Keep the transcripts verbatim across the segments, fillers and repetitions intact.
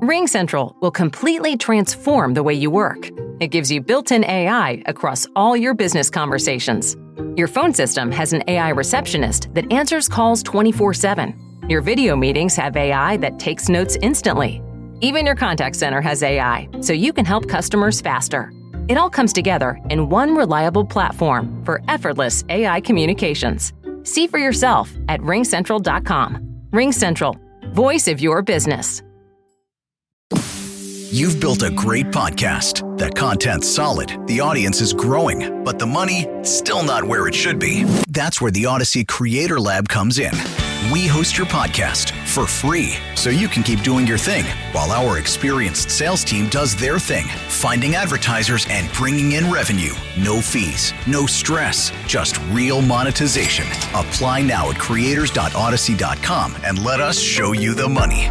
RingCentral will completely transform the way you work. It gives you built-in A I across all your business conversations. Your phone system has an A I receptionist that answers calls twenty-four seven. Your video meetings have A I that takes notes instantly. Even your contact center has A I, so you can help customers faster. It all comes together in one reliable platform for effortless A I communications. See for yourself at ring central dot com. RingCentral, voice of your business. You've built a great podcast. That content's solid, the audience is growing, but the money, still not where it should be. That's where the Odyssey Creator Lab comes in. We host your podcast for free, so you can keep doing your thing, while our experienced sales team does their thing, finding advertisers and bringing in revenue. No fees, no stress, just real monetization. Apply now at creators dot odyssey dot com and let us show you the money.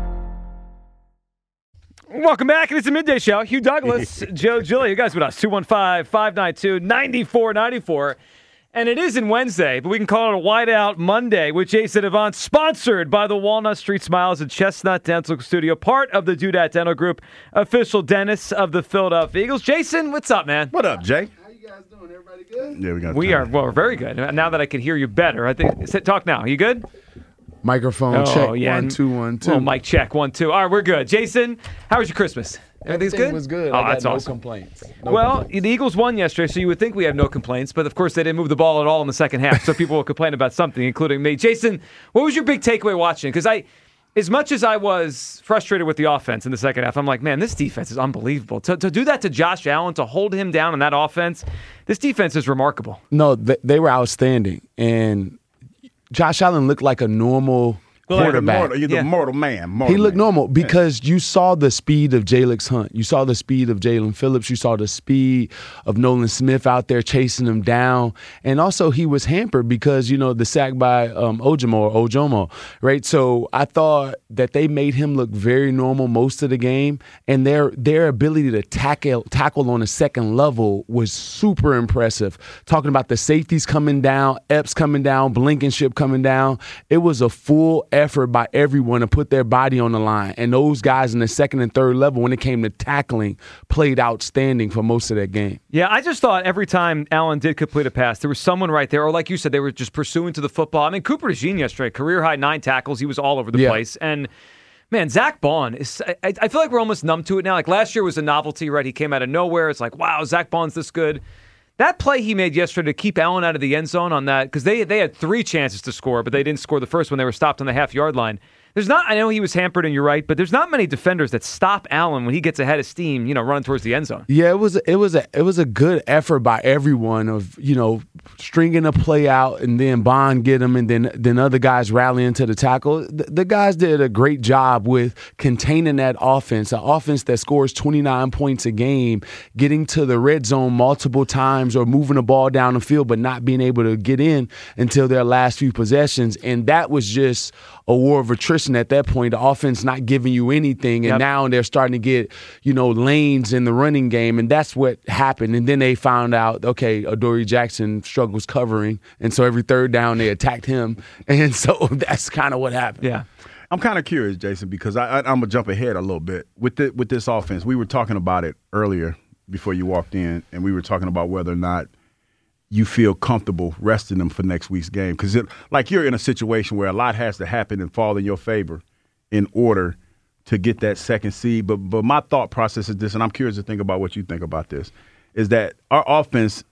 Welcome back. It's the Midday Show. Hugh Douglas, Joe Giglio. You guys with us. two one five, five nine two, nine four nine four. And it isn't Wednesday, but we can call it a Whiteout Monday with Jason Avant, sponsored by the Walnut Street Smiles and Chestnut Dental Studio, part of the Dudat Dental Group, official dentist of the Philadelphia Eagles. Jason, what's up, man? What up, Jay? How you guys doing? Everybody good? Yeah, we got. We time. are, well, we're very good. Now that I can hear you better, I think, sit, talk now. You good? Microphone Oh, check. yeah. One, two, one, two. Oh, mic check. One, two. All right, we're good. Jason, how was your Christmas? Everything's Everything good? was good. Oh, I got that's no awesome. complaints. No well, complaints. the Eagles won yesterday, so you would think we have no complaints, but of course they didn't move the ball at all in the second half, so people will complain about something, including me. Jason, what was your big takeaway watching? Because I, as much as I was frustrated with the offense in the second half, I'm like, man, this defense is unbelievable. To, to do that to Josh Allen, to hold him down in that offense, this defense is remarkable. no, they, they were outstanding, and Josh Allen looked like a normal quarterback. Mortal, you're Yeah. the mortal man. Mortal He looked man. normal because you saw the speed of Jalix Hunt. You saw the speed of Jalen Phillips. You saw the speed of Nolan Smith out there chasing him down. And also he was hampered because, you know, the sack by um, Ojomo, Ojomo, right? So I thought that they made him look very normal most of the game. And their their ability to tackle, tackle on a second level was super impressive. Talking about the safeties coming down, Epps coming down, Blankenship coming down. It was a full effort by everyone to put their body on the line. And those guys in the second and third level, when it came to tackling, played outstanding for most of that game. Yeah, I just thought every time Allen did complete a pass, there was someone right there, or like you said, they were just pursuing to the football. I mean, Cooper DeJean yesterday, career-high nine tackles. He was all over the Yeah. place. And, man, Zach Bond, is. I, I feel like we're almost numb to it now. Like, last year was a novelty, right? He came out of nowhere. It's like, wow, Zach Bond's this good. That play he made yesterday to keep Allen out of the end zone on that, because they, they had three chances to score, but they didn't score the first when they were stopped on the half-yard line. There's not, I know he was hampered, and you're right, but there's not many defenders that stop Allen when he gets ahead of steam, you know, running towards the end zone. Yeah, it was it was a it was a good effort by everyone of, you know, stringing a play out and then Bond get him and then then other guys rallying to the tackle. The, the guys did a great job with containing that offense, an offense that scores twenty-nine points a game, getting to the red zone multiple times or moving the ball down the field but not being able to get in until their last few possessions. And that was just a war of attrition at that point. The offense not giving you anything, and Yep. now they're starting to get, you know, lanes in the running game, and that's what happened. And then they found out, okay, Adoree Jackson struggles covering, and so every third down they attacked him, and so that's kind of what happened. Yeah. I'm kind of curious, Jason, because I, I, I'm gonna jump ahead a little bit with the, with this offense. We were talking about it earlier before you walked in, and we were talking about whether or not you feel comfortable resting them for next week's game, because like you're in a situation where a lot has to happen and fall in your favor in order to get that second seed. But but my thought process is this, and I'm curious to think about what you think about this, is that our offense,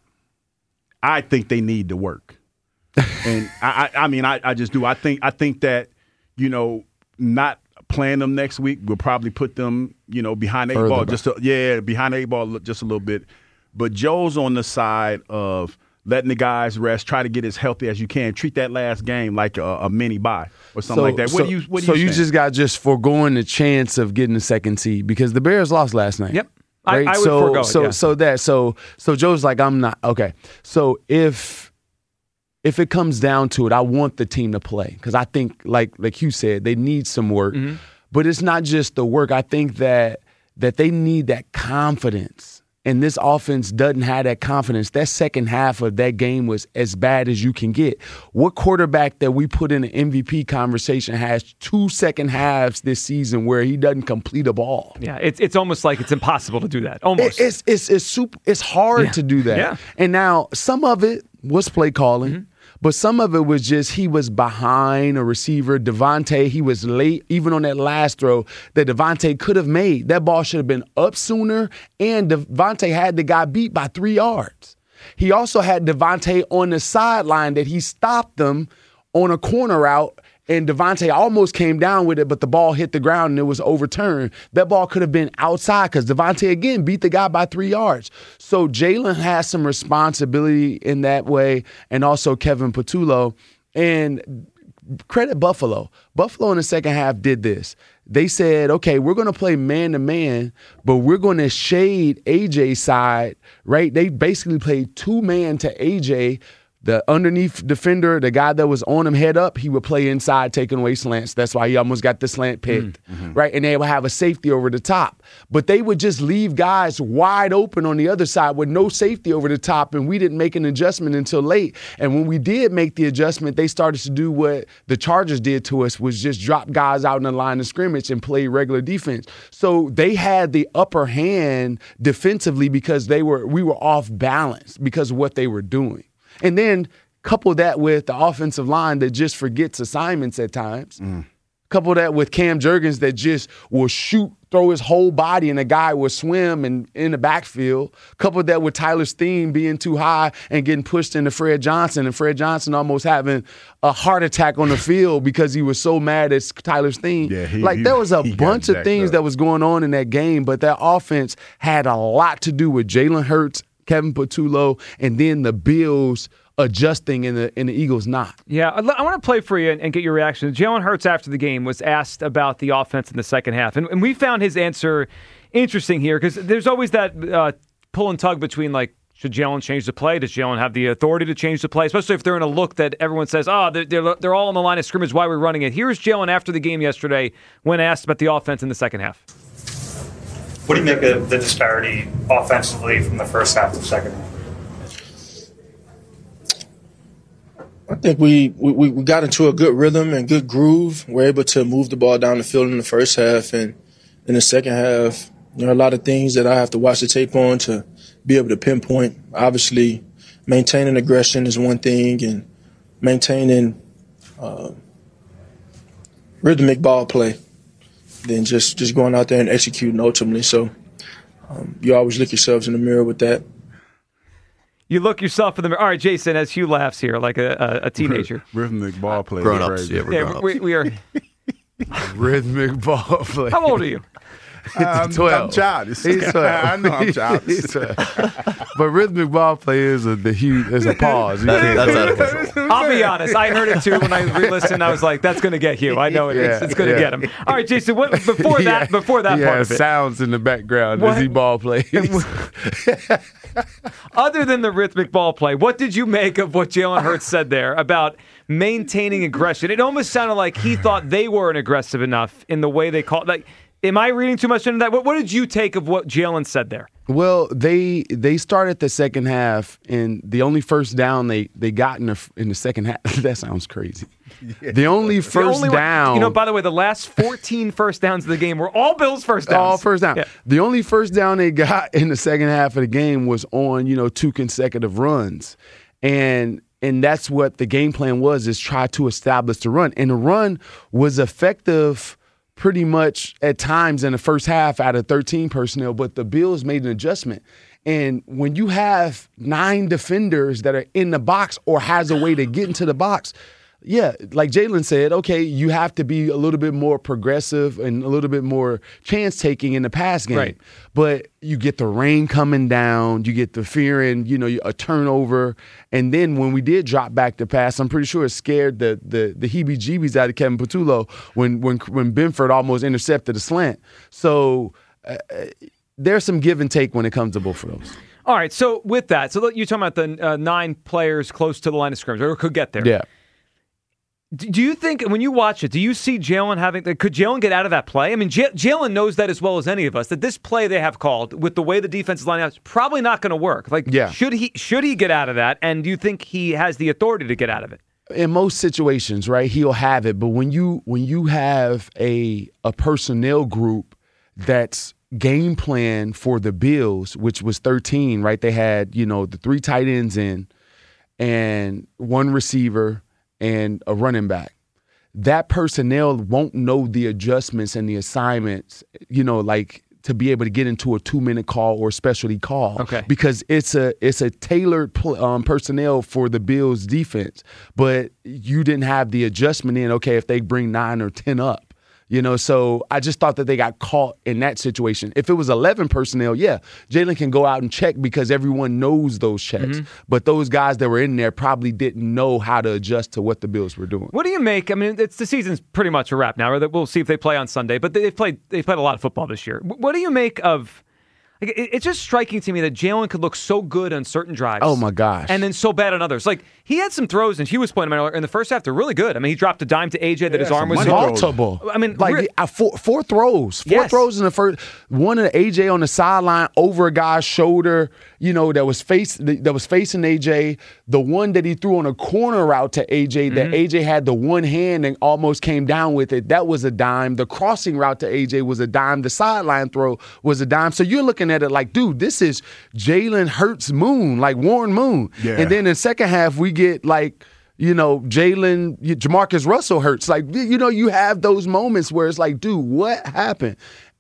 I think they need to work. And I, I I mean I, I just do. I think I think that, you know, not playing them next week will probably put them, you know, behind the eight Further ball back. just a, yeah, behind the eight ball just a little bit. But Joe's on the side of letting the guys rest, try to get as healthy as you can. Treat that last game like a, a mini bye or something So- like that. What so, do you what do so you you think? just got just foregoing the chance of getting the second seed because the Bears lost last night. Yep. I- Right? I would so, forego it, so yeah. so that so so Joe's like, I'm not okay. So if if it comes down to it, I want the team to play because I think like like you said, they need some work. But it's not just the work. I think that that they need that confidence. and this offense doesn't have that confidence, that second half of that game was as bad as you can get. What quarterback that we put in an M V P conversation has two second halves this season where he doesn't complete a ball? Yeah, it's it's almost like it's impossible to do that. Almost. It, it's it's it's super. It's hard yeah. to do that. Yeah. And now some of it was play calling. Mm-hmm. But some of it was just he was behind a receiver. Devontae, he was late, even on that last throw that Devontae could have made. That ball should have been up sooner, and Devontae had the guy beat by three yards. He also had Devontae on the sideline that he stopped them on a corner route, and Devontae almost came down with it, but the ball hit the ground and it was overturned. That ball could have been outside because Devontae, again, beat the guy by three yards. So Jalen has some responsibility in that way, and also Kevin Patullo. And credit Buffalo. Buffalo in the second half did this. They said, okay, we're going to play man-to-man, but we're going to shade A J's side, right? They basically played two-man to A J. The underneath defender, the guy that was on him head up, he would play inside, taking away slants. That's why he almost got the slant picked, mm-hmm. right? And they would have a safety over the top. But they would just leave guys wide open on the other side with no safety over the top, and we didn't make an adjustment until late. And when we did make the adjustment, they started to do what the Chargers did to us, was just drop guys out in the line of scrimmage and play regular defense. So they had the upper hand defensively because they were we were off balance because of what they were doing. And then couple that with the offensive line that just forgets assignments at times. Mm. Couple that with Cam Jurgens that just will shoot, throw his whole body, and a guy will swim and in the backfield. Couple that with Tyler Steen being too high and getting pushed into Fred Johnson, and Fred Johnson almost having a heart attack on the field because he was so mad at Tyler Steen. Yeah, he, like he, there was a bunch of things up. that was going on in that game, but that offense had a lot to do with Jalen Hurts, Kevin Patullo, and then the Bills adjusting and the, and the Eagles not. Yeah, I, I want to play for you and, and get your reaction. Jalen Hurts after the game was asked about the offense in the second half, and, and we found his answer interesting here because there's always that uh, pull and tug between, like, should Jalen change the play? Does Jalen have the authority to change the play? Especially if they're in a look that everyone says, oh, they're, they're, they're all on the line of scrimmage, why we're running it. Here's Jalen after the game yesterday when asked about the offense in the second half. What do you make of the disparity offensively from the first half to the second half? I think we, we, we got into a good rhythm and good groove. We're able to move the ball down the field in the first half. And in the second half, there are a lot of things that I have to watch the tape on to be able to pinpoint. Obviously, maintaining aggression is one thing, and maintaining uh, rhythmic ball play, then just, just going out there and executing ultimately. So um, you always look yourselves in the mirror with that. You look yourself in the mirror. All right, Jason, as Hugh laughs here like a, a, a teenager. Rhythmic ball play. Grown ups. Yeah, we're yeah, grown ups. we, we are. Rhythmic ball play. How old are you? I'm, twelve. I'm childish. He's twelve. I know I'm childish. But rhythmic ball play is a the huge is a pause. That, that's out of control. I'll be honest. I heard it too when I re-listened. I was like, "That's going to get Hugh. I know it. Yeah, it's it's going to yeah. get him." All right, Jason. What, before that, Yeah, before that he part has of it, sounds in the background What? as he ball plays. other than the rhythmic ball play, what did you make of what Jalen Hurts said there about maintaining aggression? It almost sounded like he thought they weren't aggressive enough in the way they called. Like, am I reading too much into that? What, what did you take of what Jalen said there? Well, they they started the second half, and the only first down they, they got in the in the second half. That sounds crazy. Yeah. The only first the only down. One, you know, by the way, the last fourteen first downs of the game were all Bills first downs. All first down. Yeah. The only first down they got in the second half of the game was on, you know, two consecutive runs. And and that's what the game plan was, is try to establish the run. And the run was effective pretty much at times in the first half out of thirteen personnel, but the Bills made an adjustment. And when you have nine defenders that are in the box or has a way to get into the box, yeah, like Jalen said, okay, you have to be a little bit more progressive and a little bit more chance-taking in the pass game. Right. But you get the rain coming down, you get the fear and, you know, a turnover. And then when we did drop back to pass, I'm pretty sure it scared the the, the heebie-jeebies out of Kevin Patullo when, when, when Benford almost intercepted a slant. So uh, there's some give and take when it comes to both of those. All right, so with that, so you're talking about the uh, nine players close to the line of scrimmage, or could get there. Yeah. Do you think, when you watch it, do you see Jalen having, could Jalen get out of that play? I mean, J- Jalen knows that as well as any of us, that this play they have called, with the way the defense is lining up, is probably not going to work. Like, yeah. should he should he get out of that? And do you think he has the authority to get out of it? In most situations, right, he'll have it. But when you when you have a a personnel group that's game plan for the Bills, which was thirteen, right? They had, you know, the three tight ends in and one receiver and a running back. That personnel won't know the adjustments and the assignments, you know, like to be able to get into a two-minute call or specialty call. Okay. Because it's a it's a tailored um, personnel for the Bills defense. But you didn't have the adjustment in, okay, if they bring nine or ten up. You know, so I just thought that they got caught in that situation. If it was eleven personnel, yeah, Jalen can go out and check because everyone knows those checks. Mm-hmm. But those guys that were in there probably didn't know how to adjust to what the Bills were doing. What do you make? I mean, it's the season's pretty much a wrap now. We'll see if they play on Sunday, but they've played they've played a lot of football this year. What do you make of? Like, it's just striking to me that Jalen could look so good on certain drives. Oh, my gosh. And then so bad on others. Like, he had some throws, and he was pointing out in the first half, they're really good. I mean, he dropped a dime to A J that yeah, his arm was multiple. I mean, like re- uh, four, four throws. Four yes. throws in the first. One of A J on the sideline over a guy's shoulder, you know, that was face that was facing A J. The one that he threw on a corner route to A J that mm-hmm. A J had the one hand and almost came down with it. That was a dime. The crossing route to A J was a dime. The sideline throw was a dime. So you're looking at it like, dude, this is Jalen Hurts Moon, like Warren Moon. Yeah. And then in the second half, we get like, you know, Jalen, Jamarcus Russell Hurts. Like, you know, you have those moments where it's like, dude, what happened?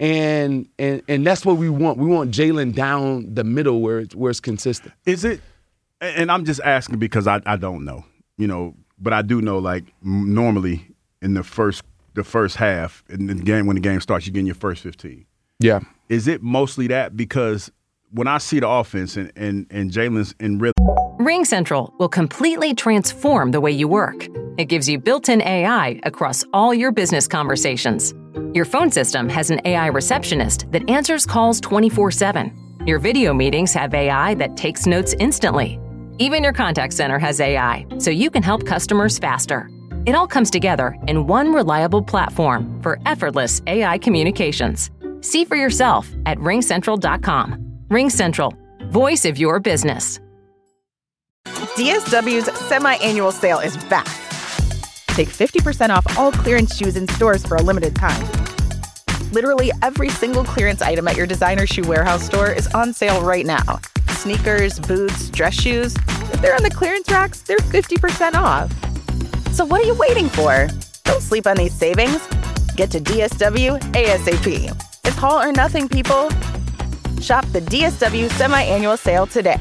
And and and that's what we want. We want Jalen down the middle where it's, where it's consistent. Is it, and I'm just asking because I, I don't know, you know, but I do know, like, normally in the first the first half, in the game, when the game starts, you get in your first fifteen. Yeah. Is it mostly that? Because when I see the offense and, and, and Jalen's in rhythm. RingCentral will completely transform the way you work. It gives you built-in A I across all your business conversations. Your phone system has an A I receptionist that answers calls twenty-four seven. Your video meetings have A I that takes notes instantly. Even your contact center has A I, so you can help customers faster. It all comes together in one reliable platform for effortless A I communications. See for yourself at ring central dot com. RingCentral, voice of your business. D S W's semi-annual sale is back. Take fifty percent off all clearance shoes in stores for a limited time. Literally every single clearance item at your designer shoe warehouse store is on sale right now. Sneakers, boots, dress shoes. If they're on the clearance racks, they're fifty percent off. So what are you waiting for? Don't sleep on these savings. Get to D S W ASAP. It's all or nothing, people. Shop the D S W semi-annual sale today.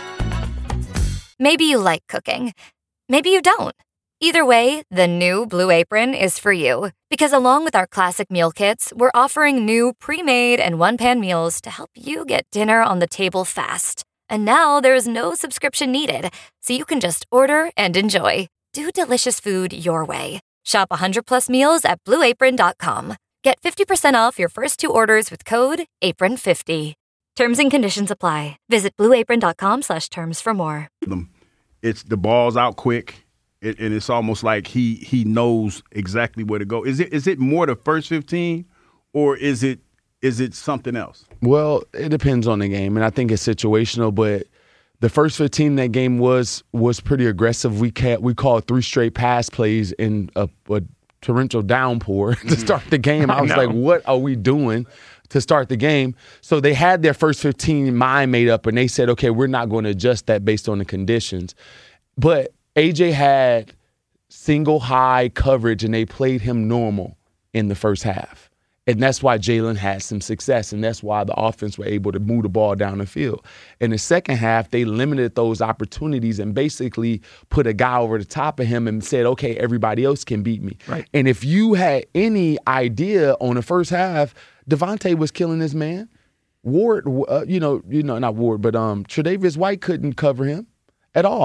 Maybe you like cooking. Maybe you don't. Either way, the new Blue Apron is for you. Because along with our classic meal kits, we're offering new pre-made and one-pan meals to help you get dinner on the table fast. And now there's no subscription needed, so you can just order and enjoy. Do delicious food your way. Shop one hundred plus meals at blue apron dot com. Get fifty percent off your first two orders with code apron fifty. Terms and conditions apply. Visit blue apron dot com slash terms for more. It's the ball's out quick, it, and it's almost like he he knows exactly where to go. Is it is it more the first fifteen, or is it is it something else? Well, it depends on the game, and I think it's situational. But the first fifteen in that game was was pretty aggressive. We ca- we called three straight pass plays in a, a torrential downpour to start the game. I was like, what are we doing to start the game? So they had their first fifteen mind made up, and they said, okay, we're not going to adjust that based on the conditions. But A J had single high coverage, and they played him normal in the first half. And that's why Jalen had some success, and that's why the offense were able to move the ball down the field. In the second half, they limited those opportunities and basically put a guy over the top of him and said, okay, everybody else can beat me. Right. And if you had any idea on the first half, Devontae was killing this man. Ward, uh, you know, you know, not Ward, but um, Tre'Davious White couldn't cover him at all.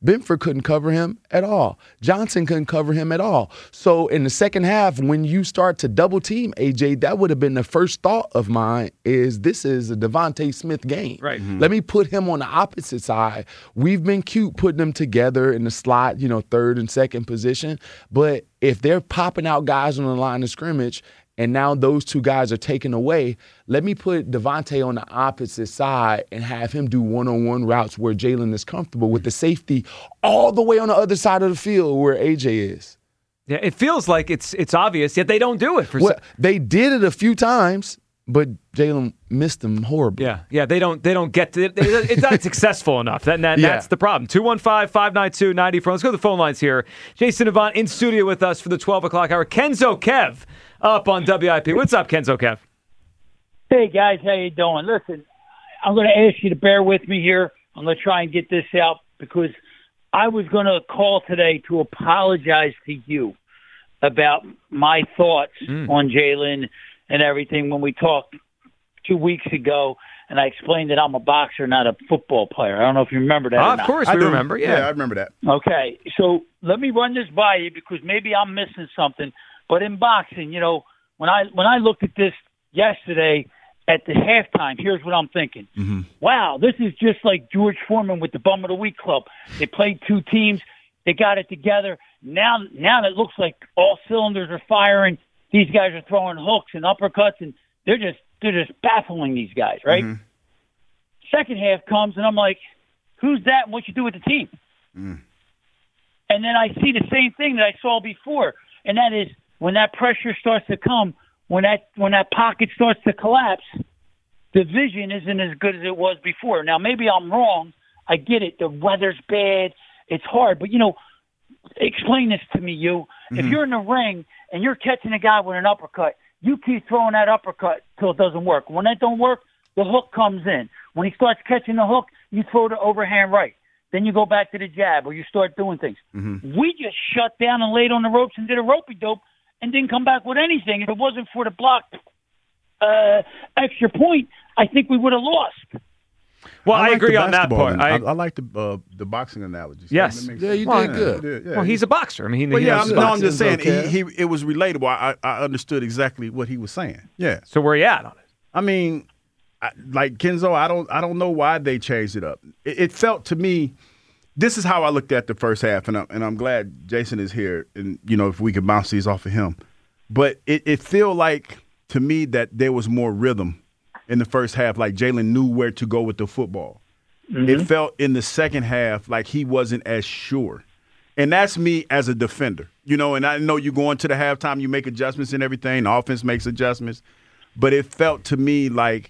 Benford couldn't cover him at all. Johnson couldn't cover him at all. So in the second half, when you start to double team A J, that would have been the first thought of mine is this is a Devontae Smith game. Right. Mm-hmm. Let me put him on the opposite side. We've been cute putting them together in the slot, you know, third and second position. But if they're popping out guys on the line of scrimmage and now those two guys are taken away, let me put Devontae on the opposite side and have him do one-on-one routes where Jalen is comfortable with the safety all the way on the other side of the field where A J is. Yeah, it feels like it's it's obvious, yet they don't do it. For well, some- they did it a few times, but Jalen missed them horribly. Yeah, yeah, they don't they don't get to it. It's not successful enough. That, that Yeah. That's the problem. two one five, five nine two, nine oh four. Let's go to the phone lines here. Jason Avant in studio with us for the twelve o'clock hour. Kenzo Kev up on W I P. What's up, Kenzo Kev? Hey, guys, how you doing? Listen, I'm going to ask you to bear with me here. I'm going to try and get this out because I was going to call today to apologize to you about my thoughts Mm. on Jalen and everything when we talked two weeks ago, and I explained that I'm a boxer, not a football player. I don't know if you remember that Oh, or of not. course I we do. remember. Yeah. I remember that. Okay, so let me run this by you because maybe I'm missing something. But in boxing, you know, when I when I looked at this yesterday at the halftime, here's what I'm thinking. Mm-hmm. Wow, this is just like George Foreman with the Bum of the Week Club. They played two teams. They got it together. Now, now it looks like all cylinders are firing. These guys are throwing hooks and uppercuts, and they're just they're just baffling these guys, right? Mm-hmm. Second half comes, and I'm like, who's that and what you do with the team? Mm. And then I see the same thing that I saw before, and that is when that pressure starts to come, when that when that pocket starts to collapse, the vision isn't as good as it was before. Now, maybe I'm wrong. I get it. The weather's bad. It's hard. But, you know, explain this to me, you. Mm-hmm. If you're in the ring and you're catching a guy with an uppercut, you keep throwing that uppercut till it doesn't work. When that don't work, the hook comes in. When he starts catching the hook, you throw the overhand right. Then you go back to the jab or you start doing things. Mm-hmm. We just shut down and laid on the ropes and did a ropey-dope and didn't come back with anything. If it wasn't for the blocked uh, extra point, I think we would have lost. Well, I, like agree the on that basketball part. an- I, I, I like the uh, the boxing analogy. So Yes. that makes Yeah, sense. you Well, did good. did, yeah. well, he's a boxer. I mean, he, Well, he yeah, knows I'm, his no, I'm boxing. just saying okay. he, he it was relatable. I, I understood exactly what he was saying. Yeah, So where you at on it? I mean, I, like Kenzo, I don't I don't know why they changed it up. It, it felt to me, this is how I looked at the first half, and I'm, and I'm glad Jason is here, and you know if we could bounce these off of him. But it it feel like to me that there was more rhythm in the first half. Like Jalen knew where to go with the football. Mm-hmm. It felt in the second half like he wasn't as sure. And that's me as a defender. You know, and I know you go into the halftime, you make adjustments and everything. The offense makes adjustments. But it felt to me like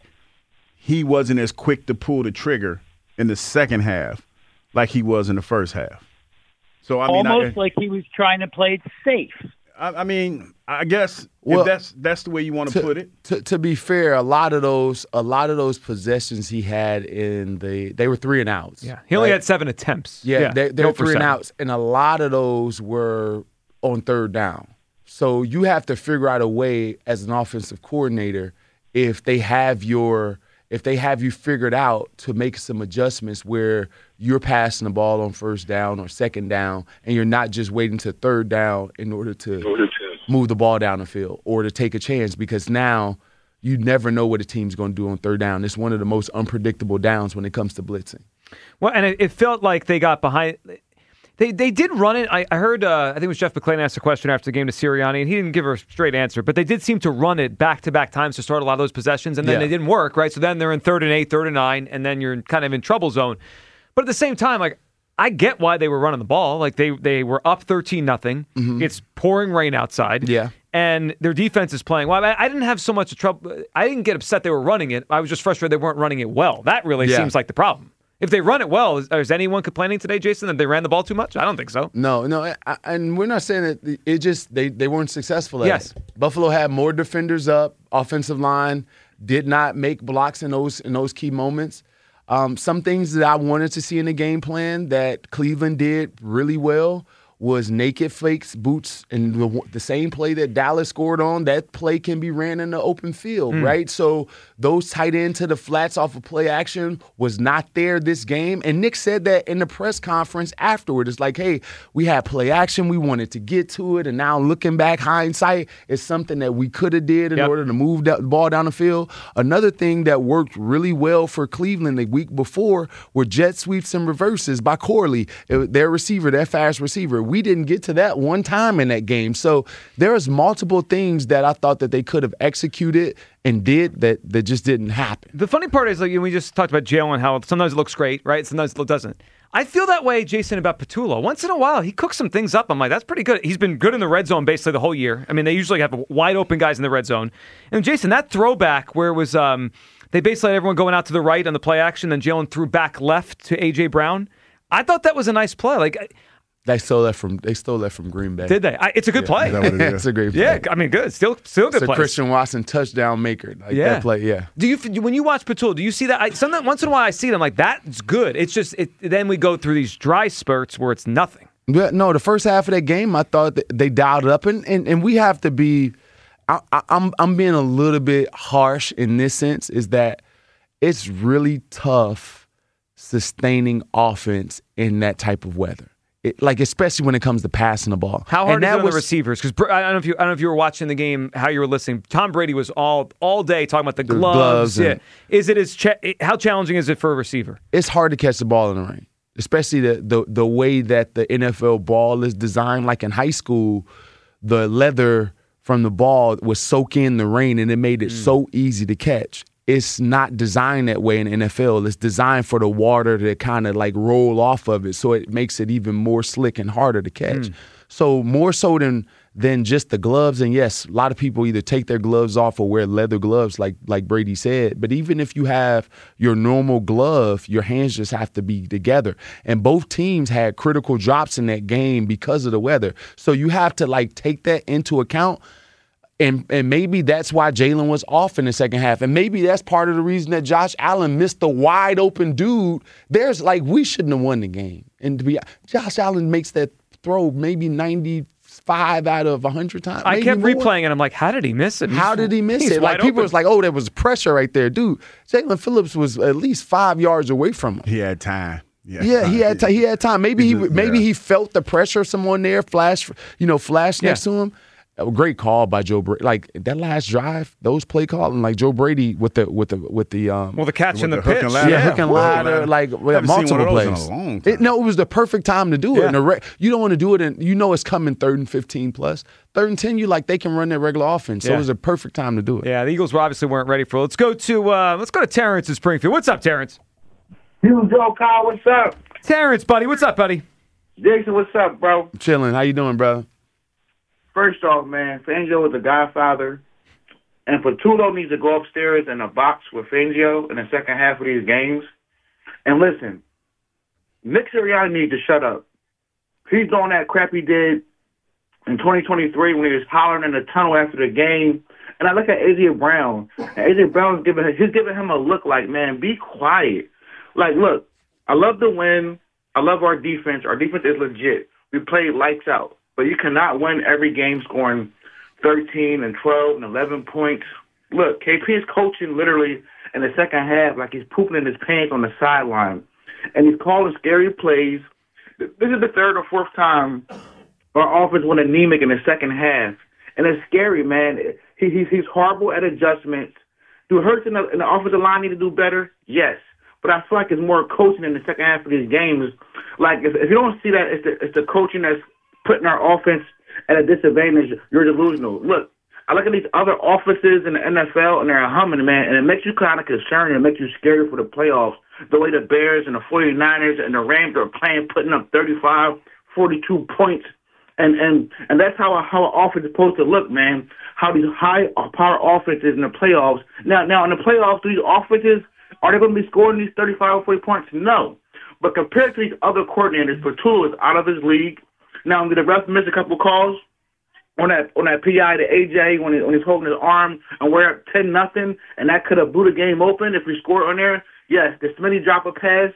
he wasn't as quick to pull the trigger in the second half like he was in the first half. So I mean, Almost I, like he was trying to play it safe. I, I mean, I guess Well, if that's that's the way you want to put it. To, to be fair, a lot of those a lot of those possessions he had in the they were three and outs. Yeah, he only right? had seven attempts. Yeah, they, they're go for three and seven. outs, and a lot of those were on third down. So you have to figure out a way as an offensive coordinator if they have your if they have you figured out to make some adjustments where you're passing the ball on first down or second down, and you're not just waiting to third down in order to move the ball down the field or to take a chance, because now you never know what a team's going to do on third down. It's one of the most unpredictable downs when it comes to blitzing. Well, and it, it felt like they got behind. They they did run it. I, I heard, uh, I think it was Jeff McClain asked a question after the game to Sirianni, and he didn't give her a straight answer, but they did seem to run it back-to-back times to start a lot of those possessions, and then Yeah. they didn't work, right? So then they're in third and eight, third and nine, and then you're kind of in trouble zone. But at the same time, like, I get why they were running the ball. Like, they they were up thirteen nothing. Mm-hmm. It's pouring rain outside. Yeah. And their defense is playing well. I, I didn't have so much trouble. I didn't get upset they were running it. I was just frustrated they weren't running it well. That really Yeah. seems like the problem. If they run it well, is, is anyone complaining today, Jason, that they ran the ball too much? I don't think so. No, no, I, and we're not saying that it just they, they weren't successful at Yes. it. Buffalo had more defenders up, offensive line did not make blocks in those in those key moments. Um, some things that I wanted to see in the game plan that Cleveland did really well was naked fakes, boots, and the, the same play that Dallas scored on, that play can be ran in the open field, mm. right? So those tight end to the flats off of play action was not there this game. And Nick said that in the press conference afterward. It's like, hey, we had play action. We wanted to get to it. And now looking back, hindsight, it's something that we could have did in yep. order to move the ball down the field. Another thing that worked really well for Cleveland the week before were jet sweeps and reverses by Corley, their receiver, their fast receiver. We didn't get to that one time in that game. So there's multiple things that I thought that they could have executed and did that that just didn't happen. The funny part is, like, we just talked about Jalen, how sometimes it looks great, right? Sometimes it doesn't. I feel that way, Jason, about Patullo. Once in a while, he cooks some things up. I'm like, that's pretty good. He's been good in the red zone basically the whole year. I mean, they usually have wide open guys in the red zone. And Jason, that throwback where it was um, they basically had everyone going out to the right on the play action, then Jalen threw back left to A J. Brown. I thought that was a nice play. Like. They stole that from they stole that from Green Bay. Did they? I, it's a good yeah, play. Is that what it is? It's a great play. Yeah, I mean, good. Still, still good play. It's a place. Christian Watson touchdown maker. Like yeah. that play. Yeah. Do you when you watch Patullo, do you see that? I, sometimes once in a while I see it. I'm like, that's good. It's just it, then we go through these dry spurts where it's nothing. But no, the first half of that game, I thought that they dialed it up, and and, and we have to be. I, I, I'm I'm being a little bit harsh in this sense. Is that it's really tough sustaining offense in that type of weather. It, like especially when it comes to passing the ball. How hard and is that it on was, the receivers? Because I don't know if you I don't know if you were watching the game, how you were listening. Tom Brady was all all day talking about the, the gloves. gloves yeah. and, Is it as cha- how challenging is it for a receiver? It's hard to catch the ball in the rain, especially the the the way that the N F L ball is designed. Like in high school, the leather from the ball would soak in the rain, and it made it mm. so easy to catch. It's not designed that way in the N F L. It's designed for the water to kind of like roll off of it, so it makes it even more slick and harder to catch. Mm. So more so than than just the gloves. And yes, a lot of people either take their gloves off or wear leather gloves, like like Brady said. But even if you have your normal glove, your hands just have to be together. And both teams had critical drops in that game because of the weather. So you have to like take that into account. And and maybe that's why Jalen was off in the second half. And maybe that's part of the reason that Josh Allen missed the wide open dude. There's like, we shouldn't have won the game. And to be Josh Allen makes that throw maybe ninety-five out of one hundred times. I kept more. replaying it. I'm like, how did he miss it? How he's, did he miss it? Like people open. was like, oh, there was pressure right there. Dude, Jalen Phillips was at least five yards away from him. He had time. Yeah, yeah he had t- he had time. Maybe he, he just, maybe yeah. he felt the pressure. Someone there flash, you know, flash next yeah. to him. A great call by Joe Brady. Like that last drive, those play calling, like Joe Brady with the with the with the um. Well, the catch and the, the pitch, hook and ladder. yeah, hook and ladder, ladder. like well, multiple plays. It, no, it was the perfect time to do it. Yeah. And re- you don't want to do it, and you know it's coming third and fifteen plus, third and ten. You like they can run their regular offense, so yeah. it was a perfect time to do it. Yeah, the Eagles were obviously weren't ready for it. Let's go to uh, let's go to Terrence in Springfield. What's up, Terrence? You Joe Kyle, what's up? Terrence, buddy, what's up, buddy? Jason, what's up, bro? Chilling. How you doing, brother? First off, man, Fangio is the godfather, and Patullo needs to go upstairs in a box with Fangio in the second half of these games. And listen, Nick Sirianni needs to shut up. He's doing that crap he did in twenty twenty-three when he was hollering in the tunnel after the game. And I look at A J. Brown, and A J. Brown's giving he's giving him a look like, man, be quiet. Like, look, I love the win. I love our defense. Our defense is legit. We played lights out. But you cannot win every game scoring thirteen and twelve and eleven points. Look, K P is coaching literally in the second half like he's pooping in his pants on the sideline. And he's calling scary plays. This is the third or fourth time our offense went anemic in the second half. And it's scary, man. He, he's, he's horrible at adjustments. Do Hurts in the, in the offensive line need to do better? Yes. But I feel like it's more coaching in the second half of these games. Like, if, if you don't see that, it's the, it's the coaching that's putting our offense at a disadvantage. You're delusional. Look, I look at these other offenses in the N F L, and they're humming, man, and it makes you kind of concerned and it makes you scared for the playoffs. The way the Bears and the 49ers and the Rams are playing, putting up thirty-five, forty-two points. And and and that's how how an offense is supposed to look, man. How these high power offenses in the playoffs. Now, now in the playoffs, these offenses, are they going to be scoring these thirty-five or forty points? No. But compared to these other coordinators, Patullo is out of his league. Now, did the ref miss a couple calls on that on that P I to A J when, he, when he's holding his arm and we're up ten nothing, and that could have blew the game open if we scored on there? Yes. Did Smitty drop a pass?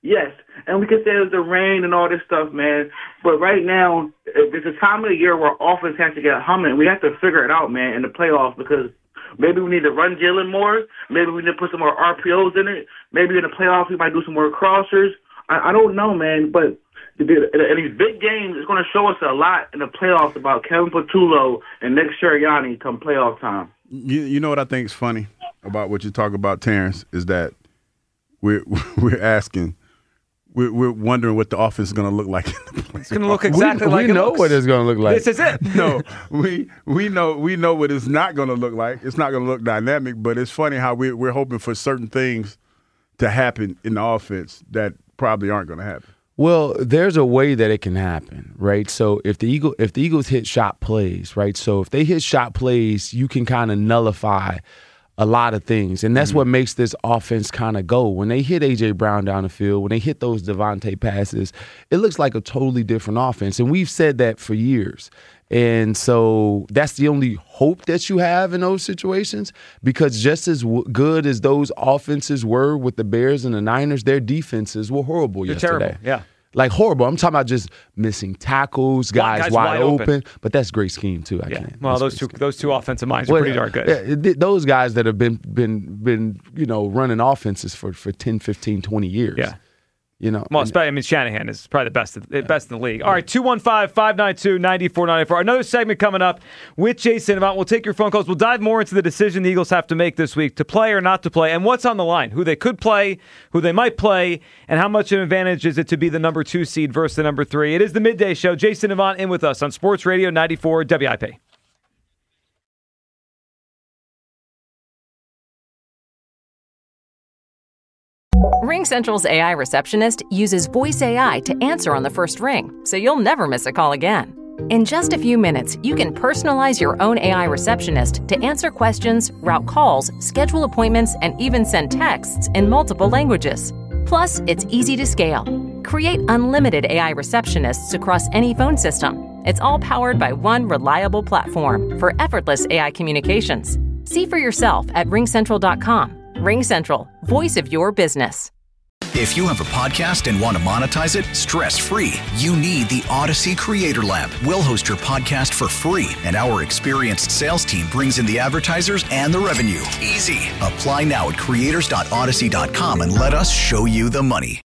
Yes, and we can say it was the rain and all this stuff, man. But right now, there's a time of the year where offense has to get humming. We have to figure it out, man, in the playoffs because maybe we need to run Jalen more. Maybe we need to put some more R P Os in it. Maybe in the playoffs we might do some more crossers. I, I don't know, man, but in these big games, it's going to show us a lot in the playoffs about Kevin Patullo and Nick Sirianni come playoff time. You, you know what I think is funny about what you talk about, Terrence, is that we're we're asking. We're, we're wondering what the offense is going to look like. It's going to look exactly we, like we it know looks. what it's going to look like. This is it. No, we we know we know what it's not going to look like. It's not going to look dynamic, but it's funny how we, we're hoping for certain things to happen in the offense that probably aren't going to happen. Well, there's a way that it can happen, right? So if the Eagle, if the Eagles hit shot plays, right? So if they hit shot plays, you can kind of nullify a lot of things. And that's mm-hmm. what makes this offense kind of go. When they hit A J. Brown down the field, when they hit those Devontae passes, it looks like a totally different offense. And we've said that for years. And so that's the only hope that you have in those situations, because just as w- good as those offenses were with the Bears and the Niners, their defenses were horrible They're yesterday. Terrible. Yeah. Like horrible. I'm talking about just missing tackles, guys, guys wide, wide open. open. But that's great scheme too. I Yeah. can't. Well, That's those two great scheme. those two offensive minds are Well, pretty darn good. yeah, th- those guys that have been been been you know running offenses for, for ten, fifteen, twenty years. Yeah. You know. Well, and- I mean, Shanahan is probably the best, best in the league. All right, two one five, five nine two, nine four nine four. Another segment coming up with Jason Avant. We'll take your phone calls. We'll dive more into the decision the Eagles have to make this week to play or not to play, and what's on the line, who they could play, who they might play, and how much of an advantage is it to be the number two seed versus the number three. It is the Midday Show. Jason Avant in with us on Sports Radio ninety-four W I P. RingCentral's A I receptionist uses voice A I to answer on the first ring, so you'll never miss a call again. In just a few minutes, you can personalize your own A I receptionist to answer questions, route calls, schedule appointments, and even send texts in multiple languages. Plus, it's easy to scale. Create unlimited A I receptionists across any phone system. It's all powered by one reliable platform for effortless A I communications. See for yourself at ring central dot com. RingCentral, voice of your business. If you have a podcast and want to monetize it stress-free, you need the Odyssey Creator Lab. We'll host your podcast for free, and our experienced sales team brings in the advertisers and the revenue. Easy. Apply now at creators dot odyssey dot com and let us show you the money.